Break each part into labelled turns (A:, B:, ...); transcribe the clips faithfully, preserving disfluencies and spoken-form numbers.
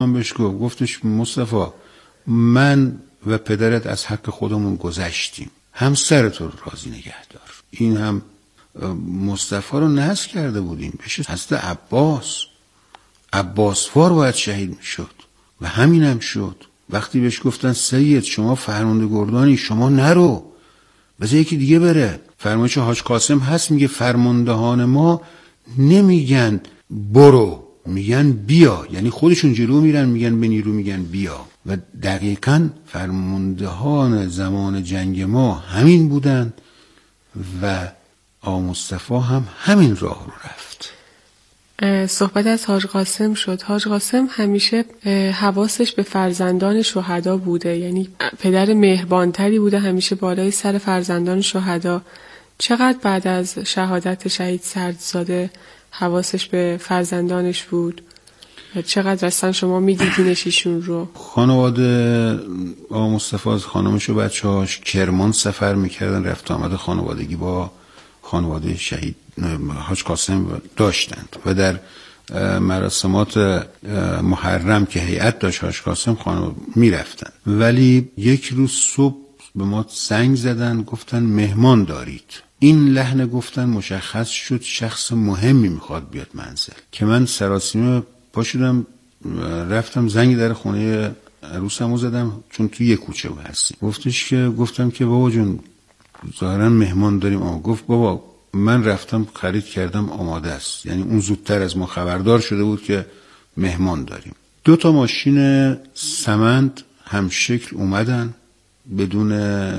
A: سلطان بهش گفت گفتش مصطفی من و پدرت از حق خودمون گذشتیم، همسرت رو راضی نگه دار. این هم مصطفی رو نحس کرده بودیم بشه حضرت عباس، عباسوار باید شهید میشد و همین هم شد. وقتی بهش گفتن سید شما فرمانده گردانی، شما نرو بذار یکی دیگه بره. فرمایش حاج قاسم هست میگه فرماندهان ما نمیگن برو، میگن بیا، یعنی خودشون جلو میرن میگن به نیرو میگن بیا. و دقیقاً فرماندهان زمان جنگ ما همین بودن و آقا مصطفی هم همین راه رو رفت.
B: صحبت از حاج قاسم شد. حاج قاسم همیشه حواسش به فرزندان شهدا بوده، یعنی پدر مهربانتری بوده، همیشه بالای سر فرزندان شهدا. چقدر بعد از شهادت شهید سردزاده حواسش به فرزندانش بود و چقدر اصلا شما میدیدینش ایشون رو؟
A: خانواده آقا مصطفی از خانمش و بچه هاش کرمان سفر میکردن، رفت آمد خانوادگی با خانواده شهید حاج قاسم داشتند و در مراسمات محرم که هیئت داشت حاج قاسم خانواده میرفتن. ولی یک روز صبح به ما زنگ زدن گفتن مهمان دارید. این لحن گفتن مشخص شد شخص مهمی میخواد بیاد منزل، که من سراسیمه پا شدم رفتم زنگ در خونه عروسمو زدم چون توی یک کوچه هستیم. گفتش که گفتم که بابا جون ظاهرا مهمان داریم. آقا گفت بابا من رفتم خرید کردم آماده است، یعنی اون زودتر از ما خبردار شده بود که مهمان داریم. دو تا ماشین سمند همشکل اومدن بدون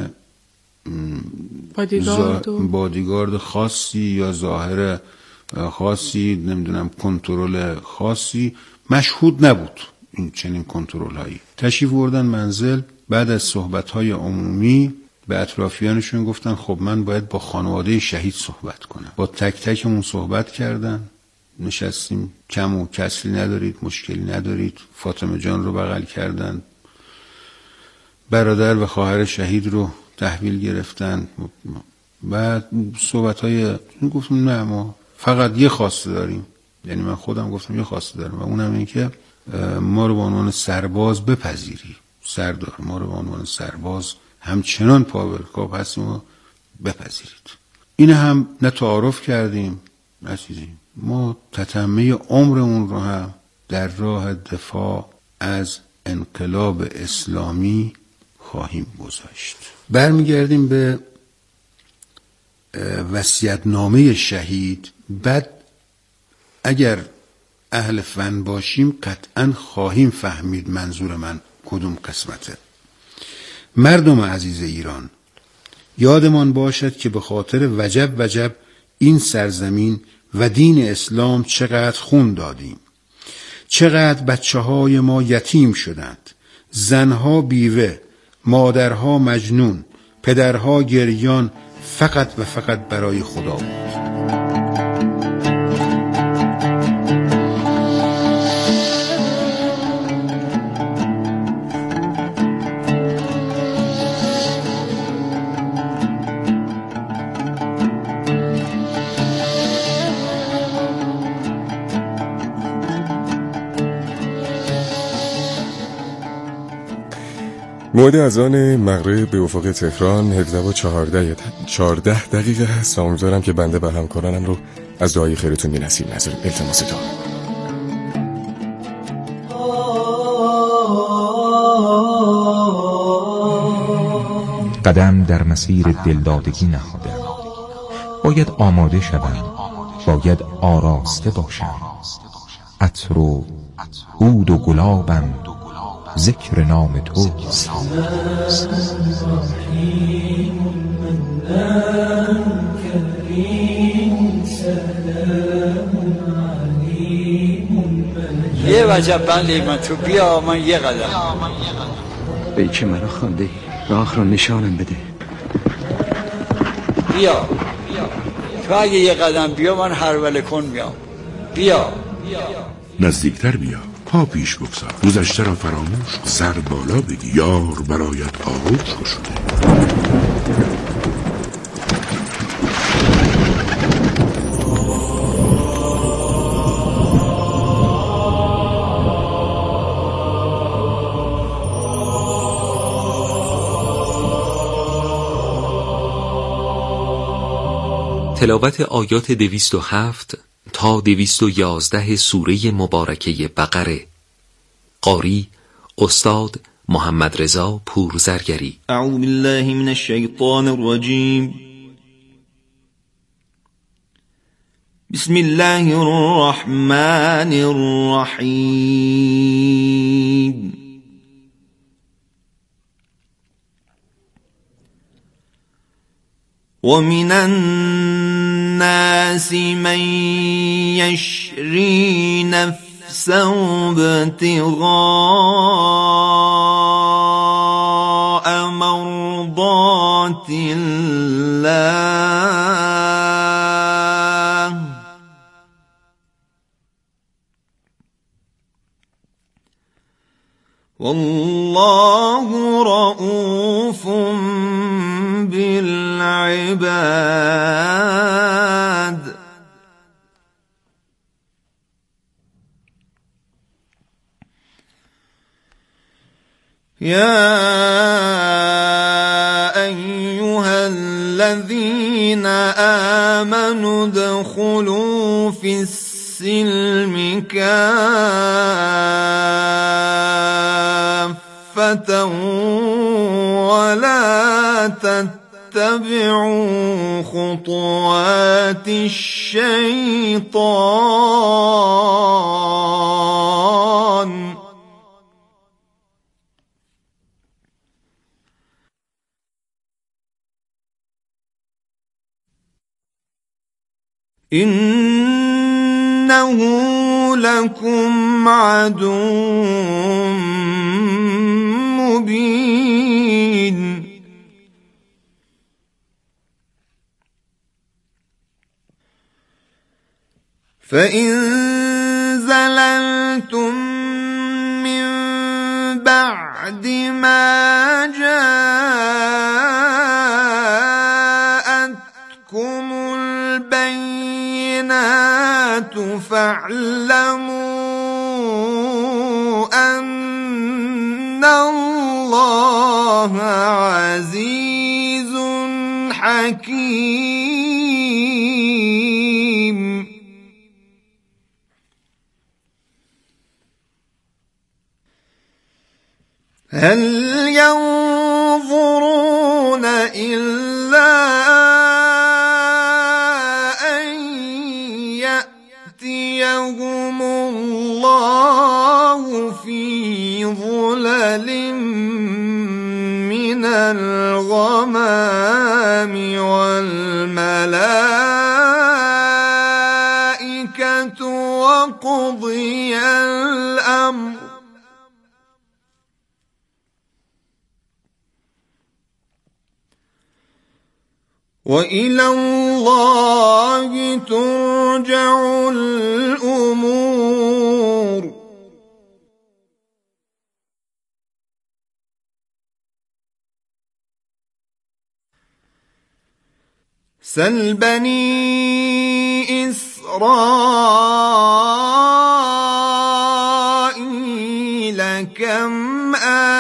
B: بادیگارد,
A: زا... بادیگارد خاصی یا ظاهر خاصی، نمیدونم کنترل خاصی، مشهود نبود این چنین کنترل هایی. تشریف بردن منزل. بعد از صحبت های عمومی به اطرافیانشون گفتن خب من باید با خانواده شهید صحبت کنم. با تک تکمون صحبت کردن، نشستیم، کم و کسری ندارید، مشکلی ندارید. فاطمه جان رو بغل کردن، برادر و خواهر شهید رو تحویل گرفتن. بعد صحبت های گفتم نه ما فقط یه خواسته داریم، یعنی من خودم گفتم یه خواسته دارم و اونم این که ما رو به عنوان سرباز بپذیری، سردار ما رو به عنوان سرباز همچنان پاورکاپ هستیم و بپذیرید. این هم نه تعارف کردیم نه چیزی، ما تتمه عمرمون رو هم در راه دفاع از انقلاب اسلامی خواهیم گذاشت. برمیگردیم به وصیت‌نامه شهید. بعد اگر اهل فن باشیم قطعا خواهیم فهمید منظور من کدوم قسمته. مردم عزیز ایران، یادمان باشد که به خاطر وجب وجب این سرزمین و دین اسلام چقدر خون دادیم، چقدر بچه های ما یتیم شدند، زنها بیوه، مادرها مجنون، پدرها گریان، فقط و فقط برای خدا بود.
C: موعد اذان مغرب به افق تهران هفده و چهارده دقیقه هست. امیدوارم که بنده و همکارانم رو از دعای خیرتون بی‌نصیب نذارید. التماس دعا.
D: قدم در مسیر دلدادگی نهادم، باید آماده شوم، باید آراسته باشم. عطر و عود و گلابم، ذکر نام توست.
E: یه وجب بندی من تو بیا من یه قدم.
F: ای که مرا خوانده راه را نشانم بده.
E: بیا تو اگه یه قدم بیا من هر وله کن میام. بیا
G: نزدیکتر بیا، پا پیش بگذار، گذشته را فراموش، سر بالا بگی، یار برایت آغوش شده.
H: تلاوت آیات دویست و هفت تا دویست و یازده سوره مبارکه بقره. قاری استاد محمد رضا پورزرگری.
I: اعوذ بالله من الشیطان الرجیم. بسم الله الرحمن الرحیم. ومن الناس من يشري نفسه ابتغاء مرضات الله والله رؤوف بالعباد. يا أيها الذين آمنوا ادخلوا في السلم كافة ولا تتبعوا خطوات الشيطان إنه لكم عدو مبين. فإن زللتم من بعد ما جاءتكم البينات فاعلموا أن الله عزيز حكيم. هل ينظرون إلا أن يأتيهم الله في ظلل من الغمام والملائكة وقضي الأمر وإلى الله ترجع الأمور. سل بني إسرائيل كم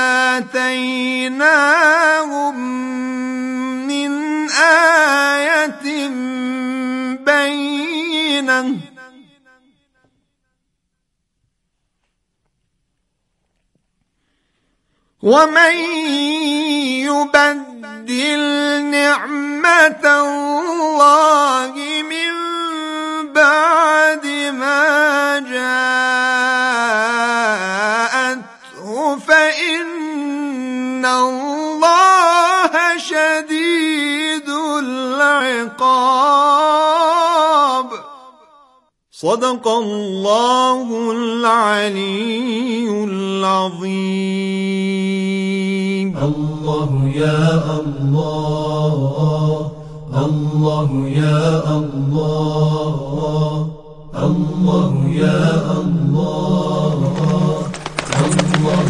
I: آتيناهم من آية بينة ومن يبدل نعمة الله من بعد ما جاءته فإن الله شديد العقاب. صدق الله العلي العظيم.
J: الله يا الله الله يا الله الله يا الله الله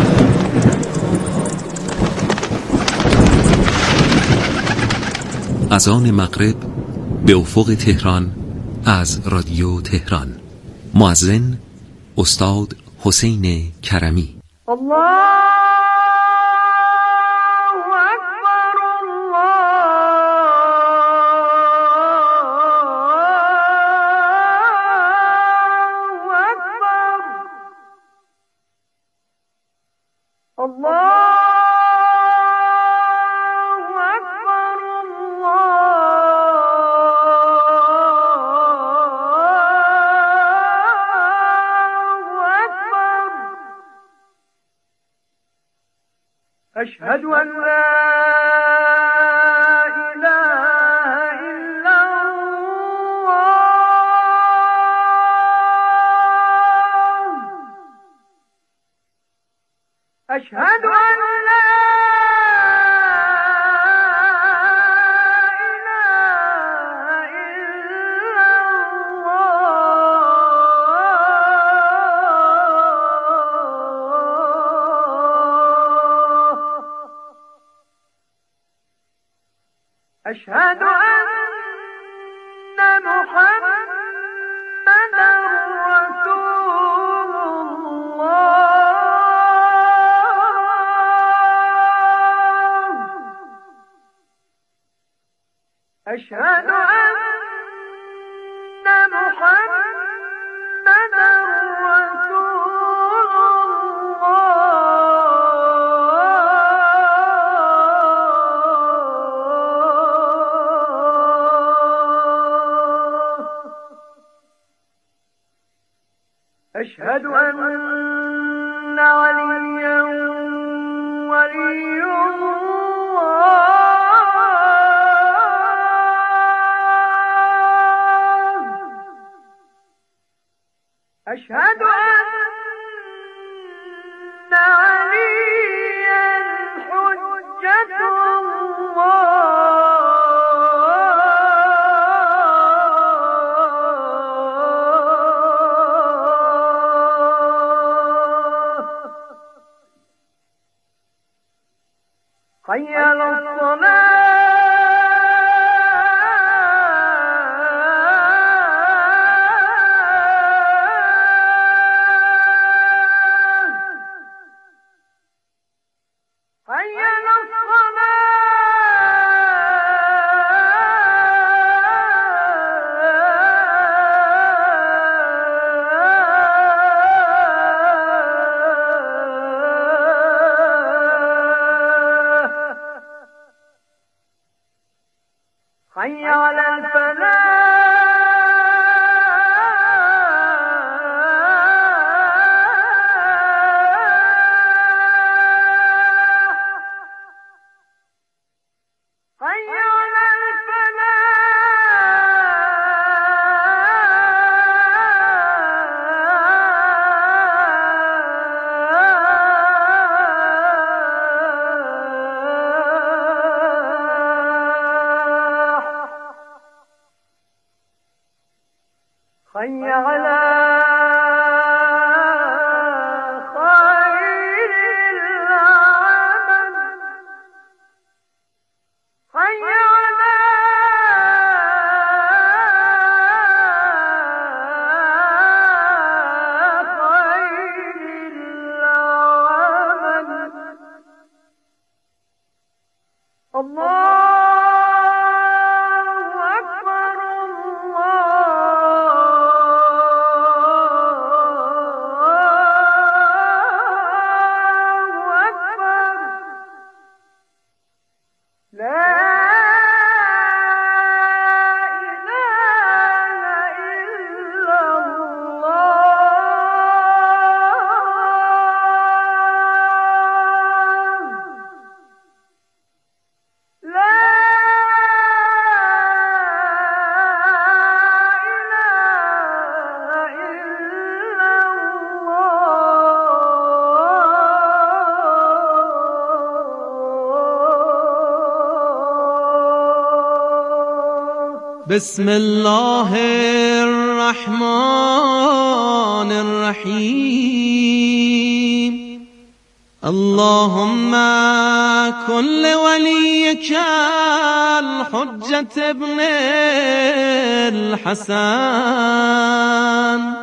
H: اذان مغرب به افق تهران از رادیو تهران. مؤذن استاد حسین کرمی.
K: الله اکبر الله
I: أشهد أن لا إله إلا الله أشهد أن لا أشهد أن محمدا رسول الله أشهد أن محمدا رسول أشهد أن عليا ولي الله أشهد أن عليا حجة الله حي على الصلاة حي على حي على الفلاح حي على حي على خير العمل حي على خير العمل الله بسم الله الرحمن الرحيم اللهم كن لوليك الحجة ابن الحسن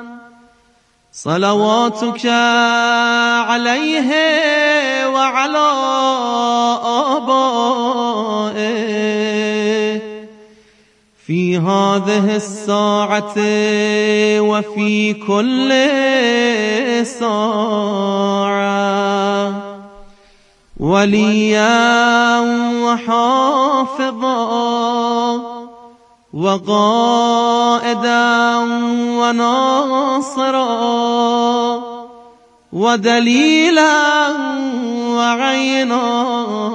I: صلواتك عليه وعلى آبائه في هذه الساعة وفي كل ساعة وليا وحافظا وقائدا وناصرا ودليلا وعينا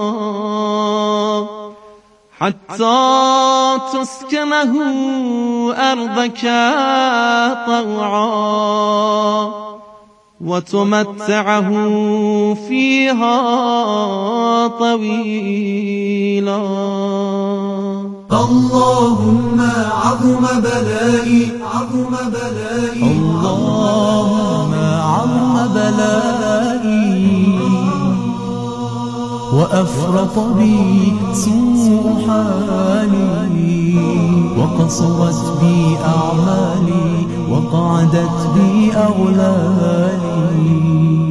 I: حتى تسكنه أرضك طوعا وتمتعه فيها طويلا.
J: اللهم عظم بلائي عظم بلائي اللهم عظم بلائي وأفرط بي سوء حالي وقصرت بي أعمالي وقعدت بي أغلالي.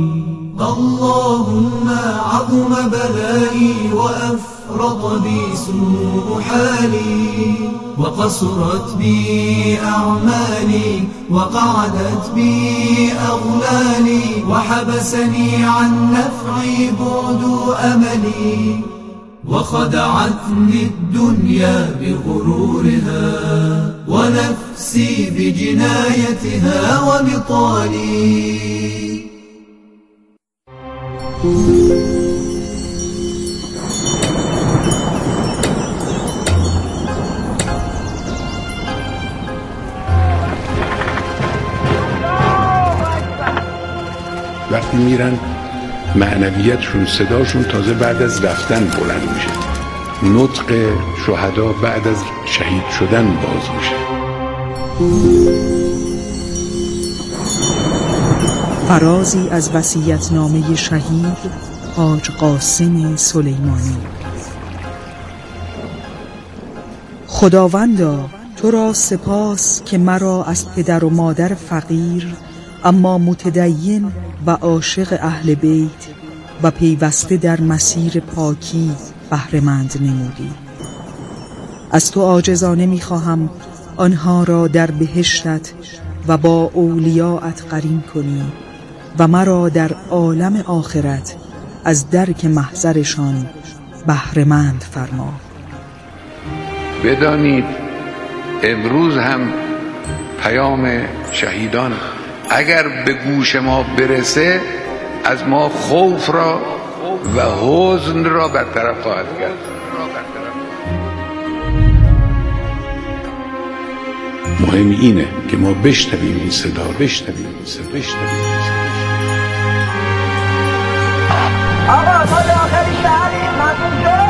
J: اللهم عظم بلائي وأفرط بي سوء حالي وقصرت بي أعمالي وقعدت بي أغلالي وحبسني عن نفعي بعد أملي وخدعتني الدنيا بغرورها ونفسي بجنايتها وبطالي.
G: وقتی میرن معنویتشون صداشون تازه بعد از رفتن بلند میشه. نطق شهدا بعد از شهید شدن باز میشه.
K: فرازی از وصیت‌نامه شهید حاج قاسم سلیمانی. خداوندا تو را سپاس که مرا از پدر و مادر فقیر اما متدین و عاشق اهل بیت و پیوسته در مسیر پاکی بهره‌مند نمودی. از تو عاجزانه می‌خواهم آنها را در بهشتت و با اولیاءت قرین کنی و مرا در عالم آخرت از درک محضرشان بهره‌مند فرما.
G: بدانید امروز هم پیام شهیدان اگر به گوش ما برسه از ما خوف را و حزن را برطرف خواهد کرد. مهم اینه که ما بشنویم این صدا، بشنویم این صدا، بشنویم این صدا.
L: آقا ما داخل شهریم، ممنون شد.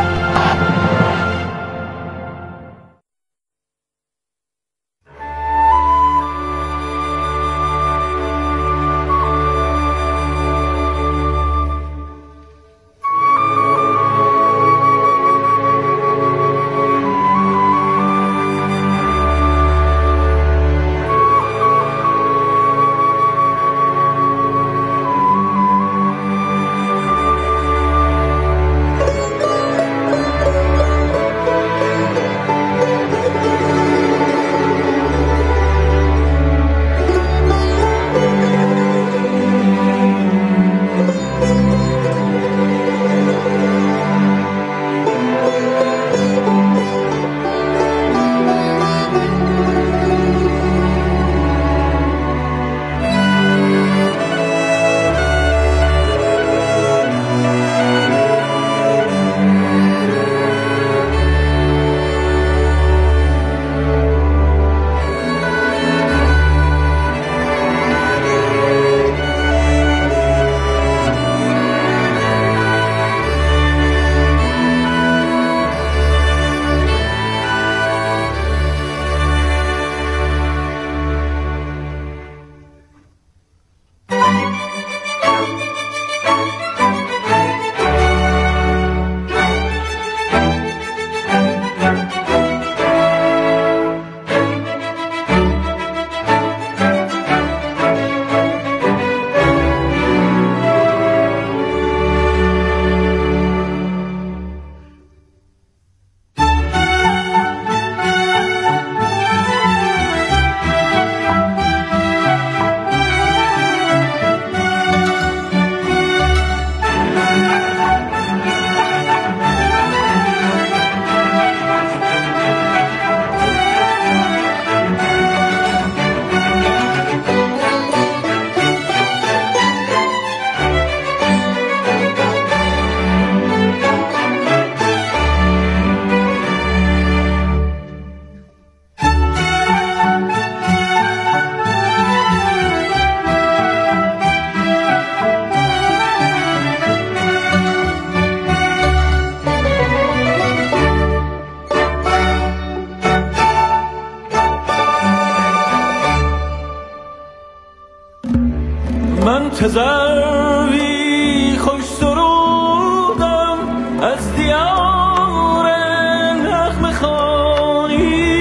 M: تذروی خوش سرودم از دیار نغمه خوانی.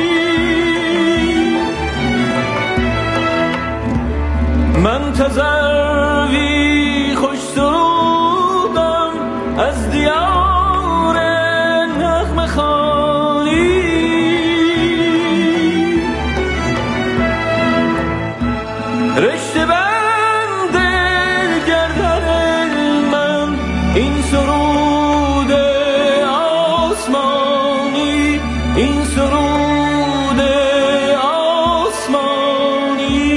M: من تذروی خوش سرودم از دیار نغمه خوانی. رشته بند گردن من این سرود آسمانی، این سرود آسمانی.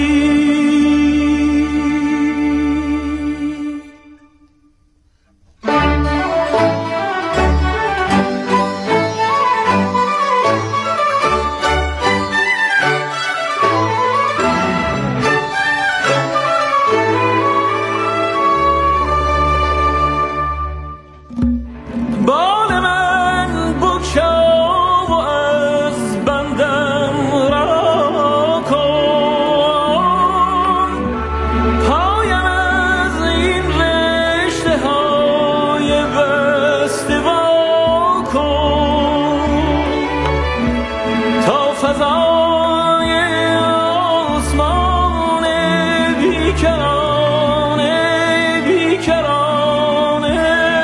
M: بال من بگشا و از بندم رها کن، پایم از این رشته های بسته وا کن، تا فضای آسمان بیکرانه بیکرانه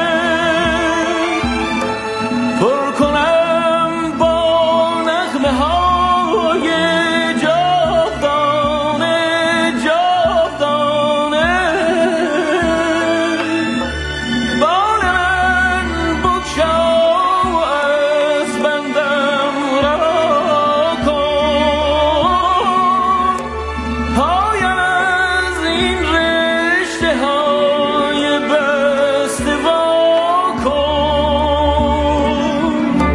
M: پر کنم با نغمه های جاودانه جاودانه. بال من بگشا و از بندم رها کن، پایم از این رشته های بسته وا کن.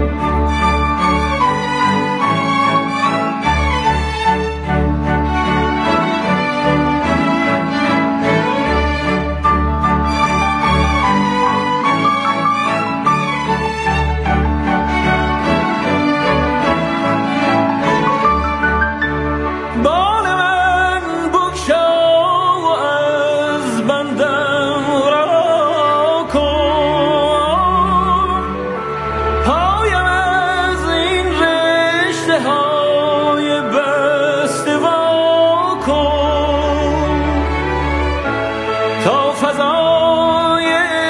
M: بال من بگشا و از بندم رها کن، پایم از این رشته های بسته وا کن، تا فضای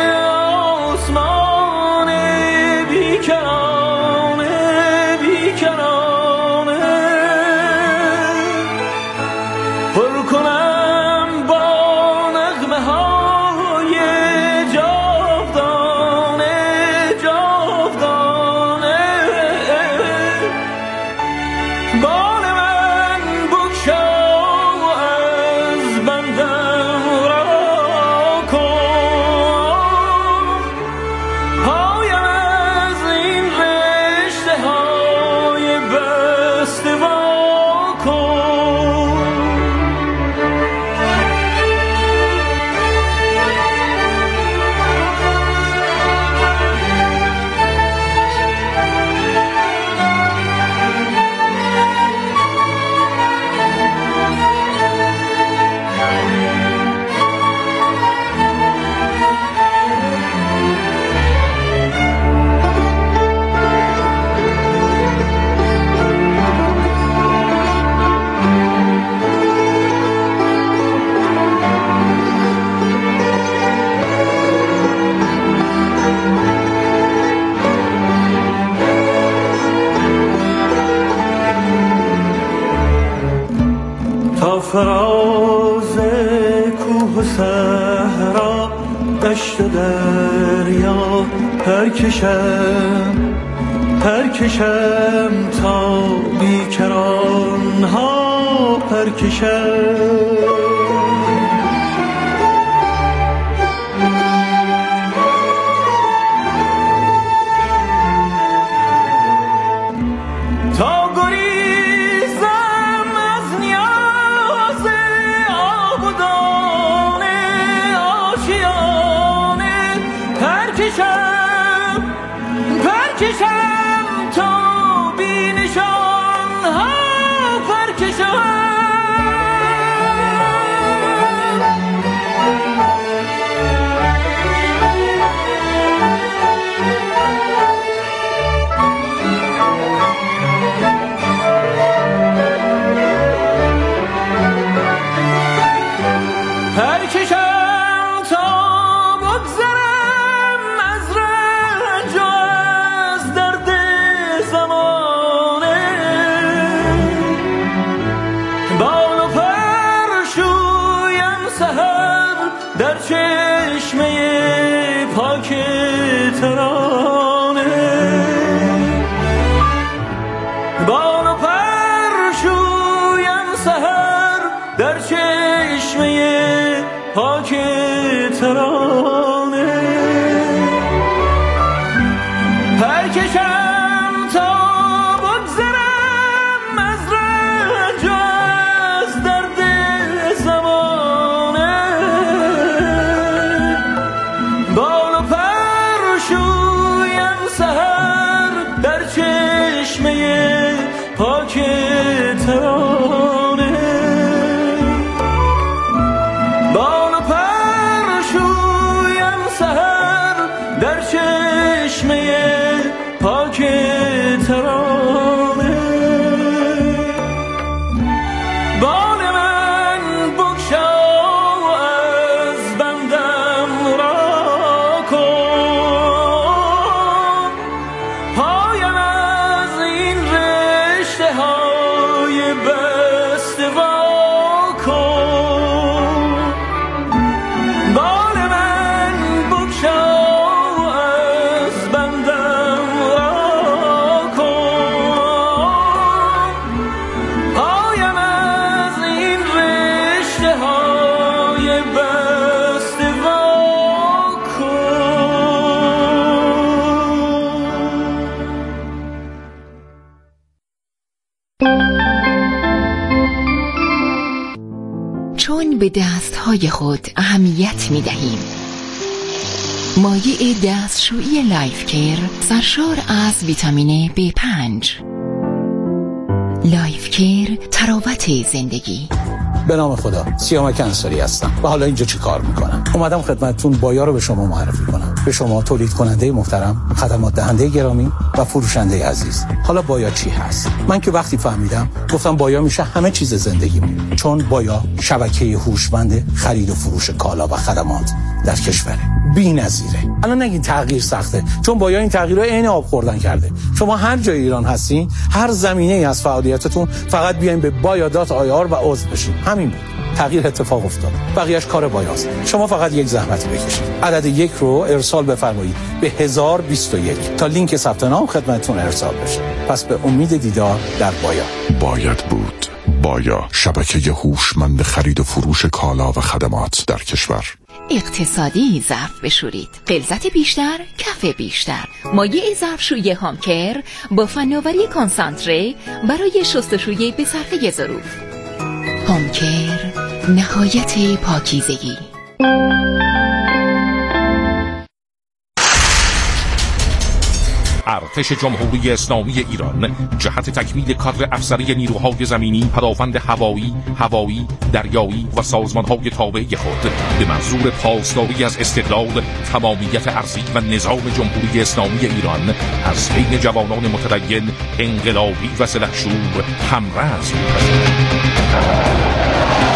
M: آسمان بیکرانه بیکرانه پر کنم با نغمه های جاودانه جاودانه. بال من بگشا و از بندم رها کن، پایم از این رشته های بسته وا کن. تا فراز کوه و صحرا دشت و دریا پرکشم پرکشم تا بیکران ها پرکشم. تا گریزم از نیاز آب و دانه آشیانه پرکشم پرکشم تا بی نشان ها پرکشم. چشمه پاک ترانه بال و پر شویم سحر در چشمه پاک ترانه پر کشم تا بگذرم از رنج و از درد زمانه بال و پر شویم سحر در چشمه پاک ترانه بال و پر شویم سحر در چشمه پاک ترانه بال من بگشا از بندم را کن پایم از این رشته های بسته وا کن بال من بگشا از بندم را کن پایم از این رشته های بسته وا کن
N: چون به دستهای خود اهمیت می دهیم مایع دستشویی لایف کیر سرشار از ویتامین بی پنج. لایف کیر تراوت زندگی.
O: به نام خدا، سیامک انصاری هستم و حالا اینجا چی کار میکنم؟ اومدم خدمتتون بایا رو به شما معرفی کنم، به شما تولید کننده محترم، خدمات دهنده گرامی و فروشنده عزیز. حالا بایا چی هست؟ من که وقتی فهمیدم گفتم بایا میشه همه چیز زندگیمون، چون بایا شبکه هوشمند خرید و فروش کالا و خدمات در کشوره، بی‌نظیره. الان نگین تغییر سخته، چون بایا این تغییرها عین آب خوردن کرده. شما هر جای ایران هستین، هر زمینه‌ای از فعالیتتون، فقط بیاین به بایا دات آی آر و عضو بشین. همین بود. تغییر اتفاق افتاد. بقیه‌اش کار بایاست. شما فقط یک زحمت بکشید. عدد یک رو ارسال بفرمایید به هزار و بیست و یک تا لینک ثبت نام خدمتتون ارسال بشه. پس به امید دیدار در بایا.
P: باید بود. بایا، شبکه هوشمند خرید و فروش کالا و خدمات در کشور.
N: اقتصادی ظرف بشورید، غلظت بیشتر، کف بیشتر. مایع ظرفشویی هامکر با فناوری کانسانتره برای شستشوی به صرفه ظروف. هامکر، نهایت پاکیزگی.
Q: ارتش جمهوری اسلامی ایران جهت تکمیل کادر افسری نیروهای زمینی، پدافند هوایی، هوایی، دریایی و سازمانهای تابع خود به منظور پاسداری از استقلال، تمامیت ارضی و نظام جمهوری اسلامی ایران از بین جوانان متدین، انقلابی و سلحشور همرز می‌پذیرد.